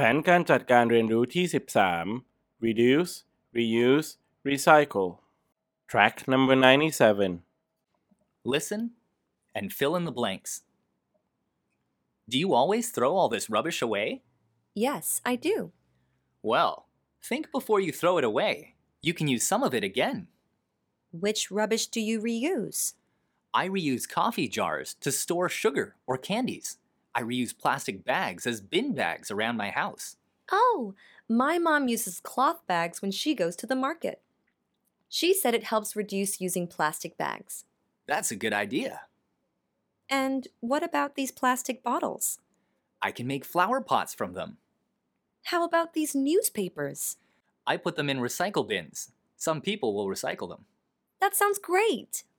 นการจัดการเรียนรู้ที่ 13 Reduce, Reuse, Recycle Track number 97 Listen and fill in the blanks. Do you always throw all this rubbish away? Yes, I do. Well, think before you throw it away. You can use some of it again. Which rubbish do you reuse? I reuse coffee jars to store sugar or candies. I reuse plastic bags as bin bags around my house. Oh, my mom uses cloth bags when she goes to the market. She said it helps reduce using plastic bags. That's a good idea. And what about these plastic bottles? I can make flower pots from them. How about these newspapers? I put them in recycle bins. Some people will recycle them. That sounds great!